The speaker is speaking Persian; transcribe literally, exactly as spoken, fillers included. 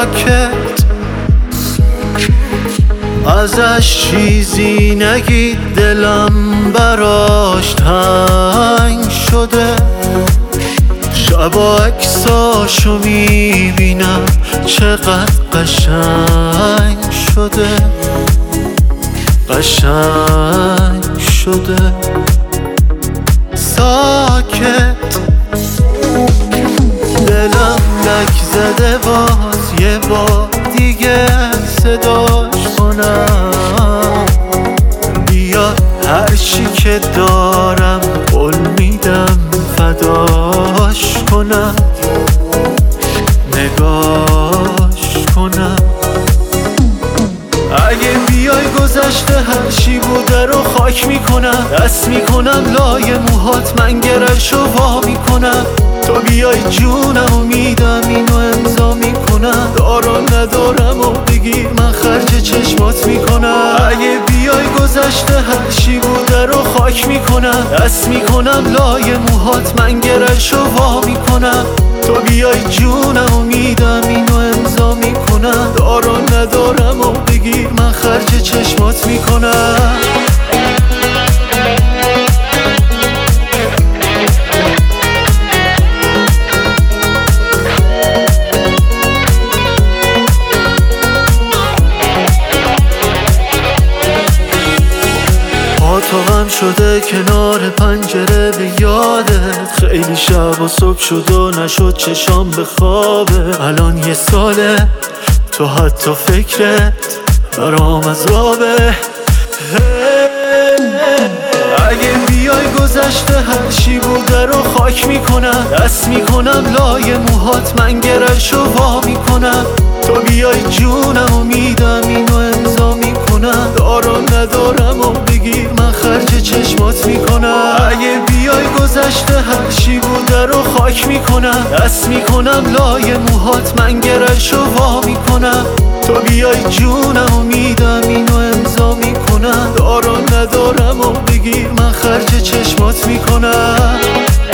ساکت، ازش چیزی نگید، دلم براش تنگ شده. شبا عکساشو میبینم چقدر قشنگ شده، قشنگ شده. ساکت، دلم لک زده، باز یه بار دیگه صداش کنم. بیا هرچی که دارم قول میدم فداش کنم، نگاش کنم. اگه بیای گذشته هرچی بوده رو خاک میکنم، دست میکنم لای موهات، من گرشو وا میکنم. تو بیای جونمو میدم، اینو امضا میکنم. دارم ندارم و بگیر، من خرج چشمات میکنم. اگه بیای گذشته هرچی بوده رو خاک میکنم، دست میکنم لای موهات، من گرشو وا میکنم. تو بیای جونمو میدم، اینو امضا میکنم. دارم ندارم و بگیر، من خرج چشمات میکنم. تو غم شده کنار پنجره به یادت، خیلی شب و صبح شد و نشد چشام به خوابه. الان یه ساله تو حتی فکرت برام عذابه. اگه بیای گذشته هرچی بوده رو خاک میکنم، دست میکنم لای موهات، من گرشو وا میکنم. تو بیای جونمو میدم، اینو امضا میکنم. دارم ندارم و بگیر، من خرج چشمات میکنم. اگه بیای گذشته هرچی بوده رو خاک میکنم، دست میکنم لای موهات، من گرشو وا میکنم. تو بیای جونمو میدم، اینو امضا میکنم. دارم ندارم و بگیر، من خرج چشمات میکنم.